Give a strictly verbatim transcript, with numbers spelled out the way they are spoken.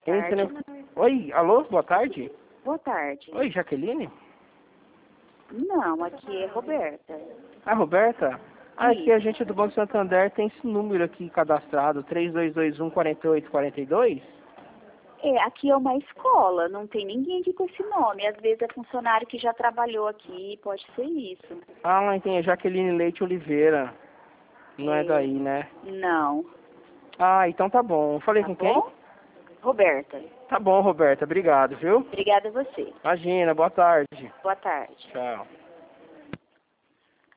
Entra Tarde. no... Oi, alô, boa tarde. Boa tarde. Oi, Jaqueline? Não, aqui é Roberta. Ah, Roberta? Ah, aqui Isso. a gente do Banco Santander tem esse número aqui cadastrado, três dois dois um, quatro oito quatro dois. É, aqui é uma escola, não tem ninguém aqui com esse nome. Às vezes é funcionário que já trabalhou aqui, pode ser isso. Ah, entendi, é Jaqueline Leite Oliveira. Não é, É, daí, né? Não. Ah, então tá bom. Falei Tá com quem? bom? Roberta. Tá bom, Roberta, obrigado, viu? Obrigada a você. Imagina, boa tarde. Boa tarde. Tchau.